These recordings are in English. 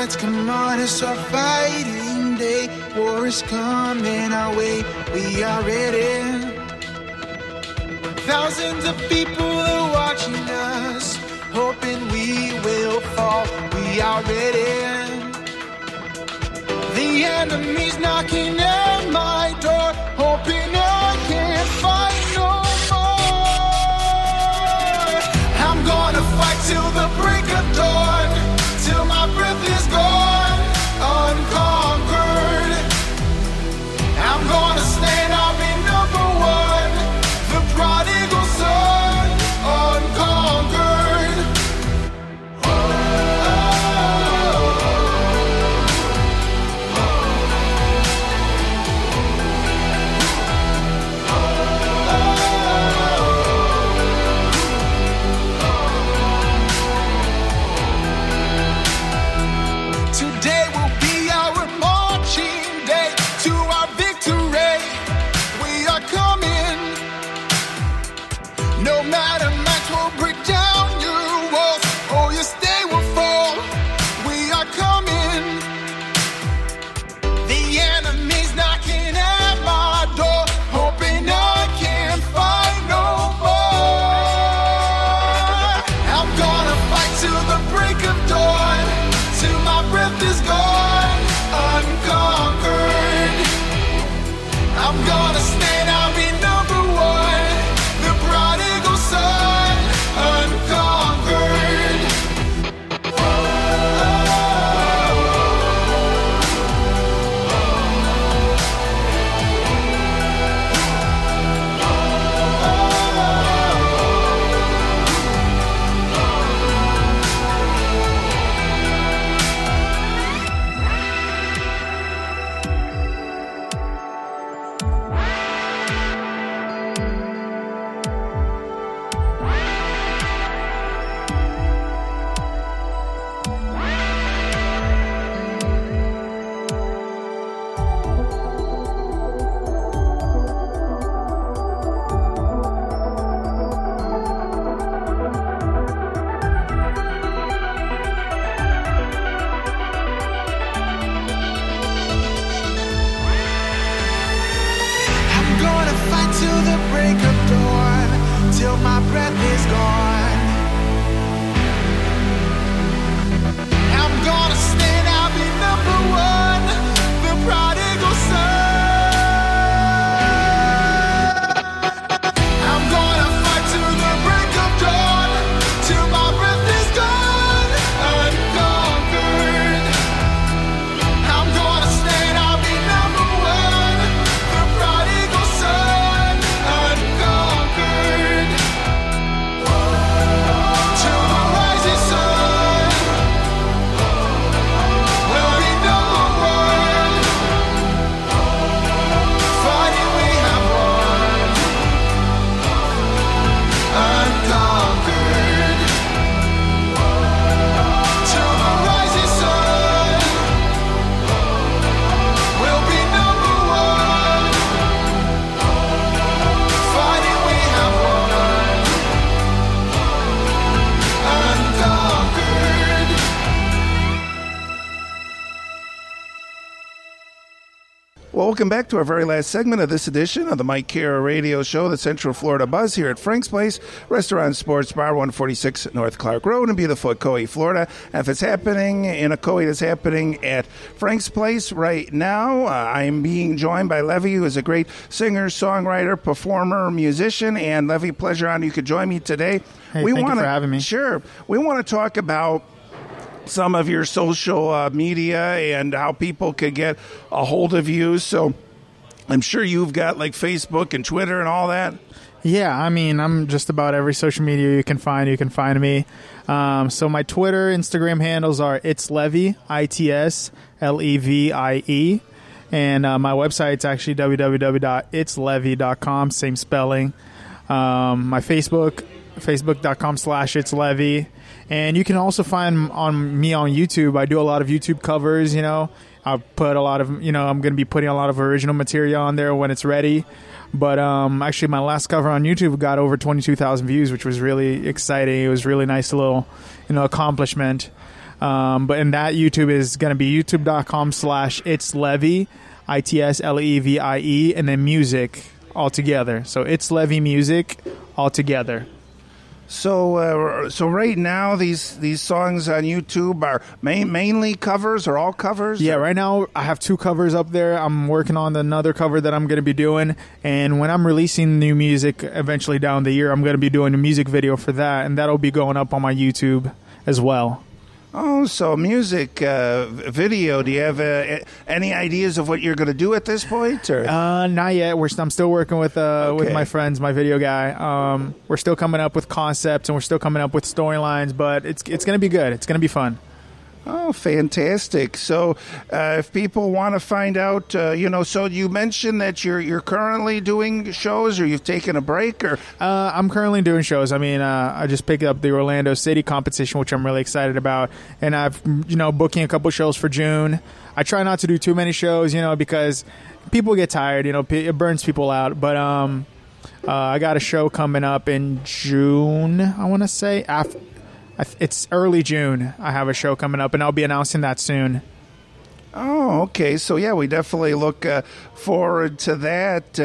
lights come on, it's our fighting day. War is coming our way, we are ready. Thousands of people are watching us, hoping we will fall, we are ready. The enemy's knocking at my door, hoping I can't fight no more. I'm gonna fight till the break of dawn, till my breath is gone, unconquered. I'm gonna stand, I'll be number one, the prodigal son, unconquered. Today will be our marching day to our victory. We are coming. No matter much, we'll break down your walls. Oh, your stay will fall. We are coming. The enemy's knocking at my door, hoping I can't fight no more. I'm gonna fight till the break of dawn, till my breath is gone, unconquered. I'm gonna stand, I'll be number one, the prodigal son, unconquered. I'm gonna fight till the break of dawn, till my breath is gone. I'm gonna stand, I'll be number one, the prodigal son. I'm gonna fight till the break of dawn, till my breath is gone, unconquered. I'm gonna stand, I'll be number one, the prodigal son, unconquered. Till the rising sun, we'll be number one. Fighting we have won, unconquered. Till the rising sun, we'll be number one. Fighting we have won, unconquered. Welcome back to our very last segment of this edition of the Mike Kara Radio Show, the Central Florida Buzz here at Frank's Place, Restaurant Sports Bar, 146 North Clark Road in beautiful Coe, Florida. And if it's happening in a Coe, it's happening at Frank's Place right now. I'm being joined by Levy, who is a great singer, songwriter, performer, musician. And Levy, pleasure on you could join me today. Hey, thank you for having me. Sure. We want to talk about some of your social media and how people could get a hold of you. So I'm sure you've got like Facebook and Twitter and all that. Yeah, I mean, I'm just about every social media you can find me. So my Twitter, Instagram handles are It's Levy, ITSLEVIE. And my website's actually www.itslevy.com, same spelling. My Facebook, facebook.com/itslevy. And you can also find me on YouTube. I do a lot of YouTube covers, you know. I put a lot of, I'm going to be putting a lot of original material on there when it's ready. But actually, my last cover on YouTube got over 22,000 views, which was really exciting. It was really nice little, accomplishment. But in that YouTube is going to be youtube.com/itslevy, ITSLEVIE, and then music all together. So It's Levy Music all together. So right now these songs on YouTube are mainly covers or all covers? Yeah, right now I have 2 covers up there. I'm working on another cover that I'm going to be doing, and when I'm releasing new music eventually down the year, I'm going to be doing a music video for that, and that'll be going up on my YouTube as well. Oh, so music video. Do you have any ideas of what you're going to do at this point? Or? Not yet. I'm still working with my friends, my video guy. We're still coming up with concepts and we're still coming up with storylines, but it's going to be good. It's going to be fun. Oh, fantastic! So, if people want to find out, so you mentioned that you're currently doing shows, or you've taken a break, or I'm currently doing shows. I mean, I just picked up the Orlando City competition, which I'm really excited about, and I've booking a couple shows for June. I try not to do too many shows, because people get tired. It burns people out. But I got a show coming up in June. I want to say it's early June. I have a show coming up, and I'll be announcing that soon. Oh, okay. So, yeah, we definitely look forward to that.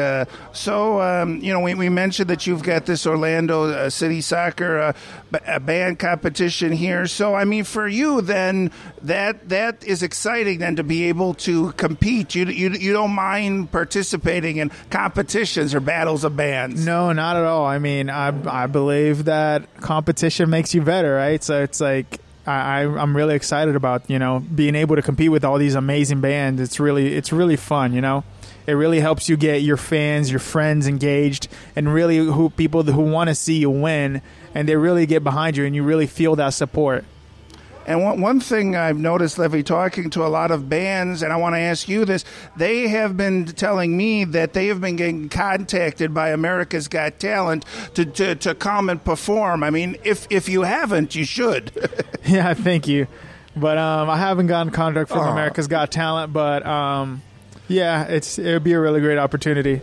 We mentioned that you've got this Orlando City Soccer band competition here. So, I mean, for you, then, that is exciting, then, to be able to compete. You don't mind participating in competitions or battles of bands? No, not at all. I mean, I believe that competition makes you better, right? So, it's like... I'm really excited about being able to compete with all these amazing bands. It's really fun. It really helps you get your fans, your friends engaged, and really people who want to see you win, and they really get behind you, and you really feel that support. And one thing I've noticed, Levy, talking to a lot of bands, and I want to ask you this, they have been telling me that they have been getting contacted by America's Got Talent to come and perform. I mean, if you haven't, you should. Yeah, thank you. But I haven't gotten contact from America's Got Talent, but yeah, it would be a really great opportunity.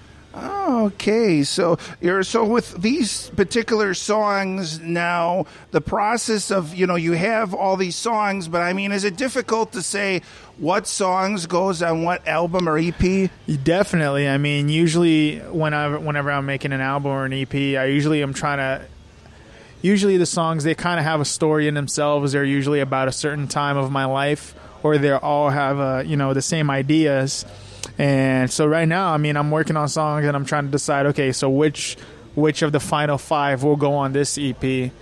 Okay, so with these particular songs now, the process of you have all these songs, but I mean, is it difficult to say what songs goes on what album or EP? Definitely. I mean, usually whenever I'm making an album or an EP, Usually the songs, they kind of have a story in themselves. They're usually about a certain time of my life, or they all have the same ideas. And so right now, I mean, I'm working on songs and I'm trying to decide, okay, so which of the final 5 will go on this EP,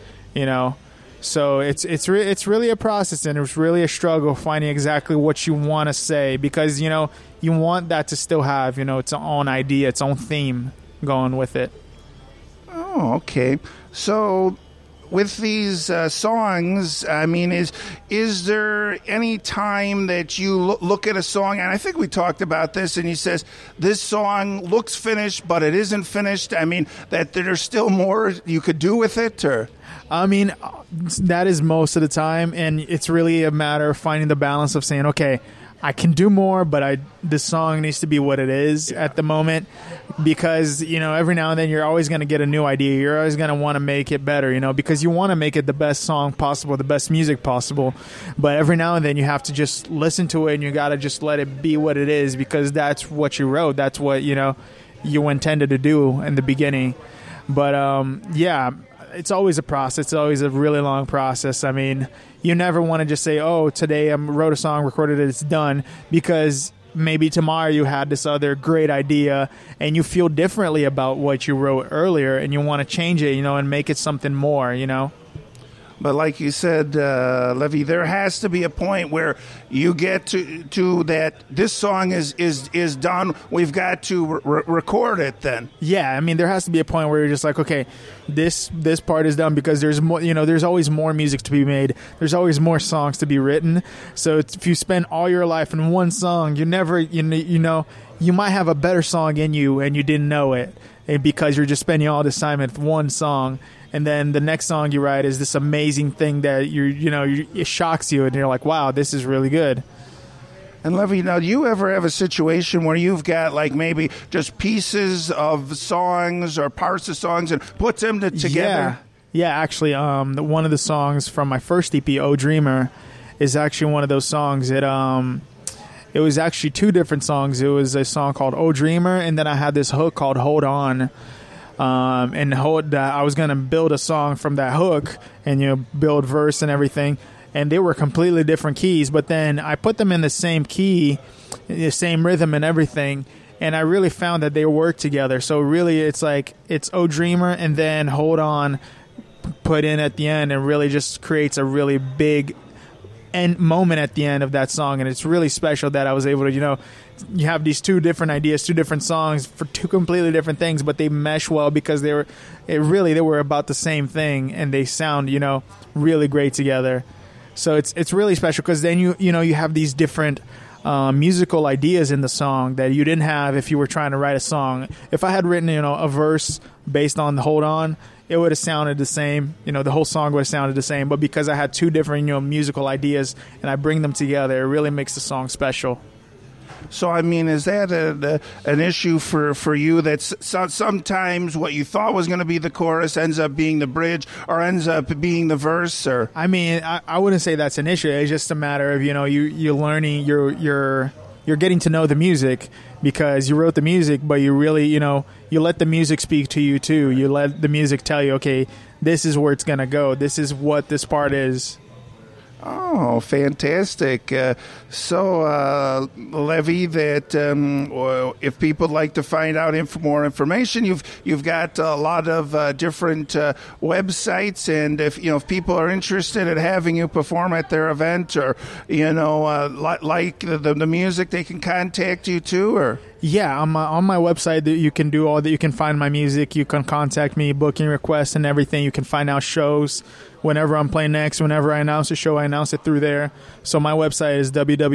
So it's really a process, and it's really a struggle finding exactly what you want to say, because, you want that to still have, its own idea, its own theme going with it. Oh, okay. So with these songs, I mean, is there any time that you look at a song, and I think we talked about this, and he says, this song looks finished, but it isn't finished? I mean, that there's still more you could do with it, or? I mean, that is most of the time, and it's really a matter of finding the balance of saying, okay, I can do more, but this song needs to be what it is at the moment, because, every now and then you're always going to get a new idea. You're always going to want to make it better, because you want to make it the best song possible, the best music possible. But every now and then you have to just listen to it, and you got to just let it be what it is, because that's what you wrote. That's what, you intended to do in the beginning. But, yeah, it's always a process. It's always a really long process. I mean, you never want to just say, oh, today I wrote a song, recorded it, it's done, because maybe tomorrow you had this other great idea and you feel differently about what you wrote earlier, and you want to change it, and make it something more, But like you said, Levy, there has to be a point where you get to that this song is done. We've got to record it then. Yeah, I mean, there has to be a point where you're just like, okay, this part is done, because there's more. There's always more music to be made. There's always more songs to be written. So if you spend all your life in one song, you never, you might have a better song in you and you didn't know it, because you're just spending all this time with one song. And then the next song you write is this amazing thing that it shocks you, and you're like, wow, this is really good. And Levy, now, do you ever have a situation where you've got like maybe just pieces of songs or parts of songs and put them together? Yeah, actually, one of the songs from my first EP, "Oh Dreamer," is actually one of those songs. It was actually two different songs. It was a song called "Oh Dreamer," and then I had this hook called "Hold On." And I was gonna build a song from that hook, and build verse and everything. And they were completely different keys, but then I put them in the same key, the same rhythm and everything. And I really found that they work together. So really, it's like it's "Oh Dreamer" and then "Hold On" put in at the end, and really just creates a really big end moment at the end of that song. And it's really special that I was able to, you have these two different ideas, two different songs for two completely different things, but they mesh well because they were about the same thing, and they sound, really great together. So it's really special because then you have these different musical ideas in the song that you didn't have if you were trying to write a song. If I had written, a verse based on the "Hold On," it would have sounded the same. The whole song would have sounded the same. But because I had two different, musical ideas and I bring them together, it really makes the song special. So, I mean, is that an issue for you that sometimes what you thought was going to be the chorus ends up being the bridge or ends up being the verse? Or I mean, I wouldn't say that's an issue. It's just a matter of, you're learning, you're getting to know the music because you wrote the music, but you really, you let the music speak to you too. You let the music tell you, okay, this is where it's going to go. This is what this part is. Oh, fantastic. So, Levy, that if people would like to find out more information, you've got a lot of different websites, and if people are interested in having you perform at their event or, like the music, they can contact you too, or? Yeah, on my website, you can do all that. You can find my music. You can contact me, booking requests and everything. You can find out shows whenever I'm playing next. Whenever I announce a show, I announce it through there. So my website is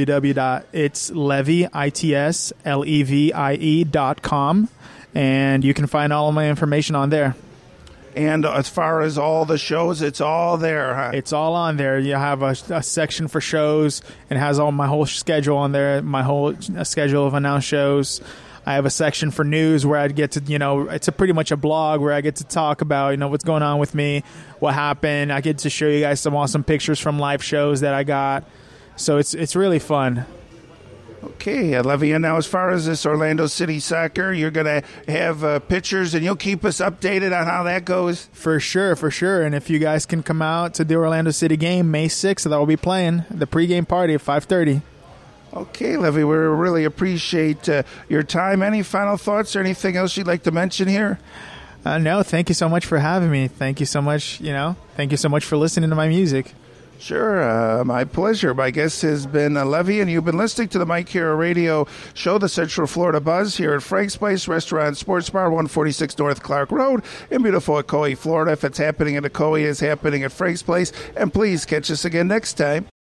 www.itslevie.com, and you can find all of my information on there. And as far as all the shows, it's all there, huh? It's all on there. You have a section for shows, and has all my whole schedule on there, my whole schedule of announced shows. I have a section for news where I get to, it's pretty much a blog where I get to talk about, what's going on with me, what happened. I get to show you guys some awesome pictures from live shows that I got. So it's really fun. Okay, Levy, and now as far as this Orlando City Soccer, you're going to have pictures, and you'll keep us updated on how that goes? For sure. And if you guys can come out to the Orlando City game, May 6th, that will be playing, the pregame party at 5:30. Okay, Levy, we really appreciate your time. Any final thoughts or anything else you'd like to mention here? No, thank you so much for having me. Thank you so much, thank you so much for listening to my music. Sure, my pleasure. My guest has been Levy, and you've been listening to the Mike Hero Radio Show, the Central Florida Buzz, here at Frank's Place Restaurant Sports Bar, 146 North Clark Road in beautiful Ocoee, Florida. If it's happening at Ocoee, it's happening at Frank's Place. And please catch us again next time.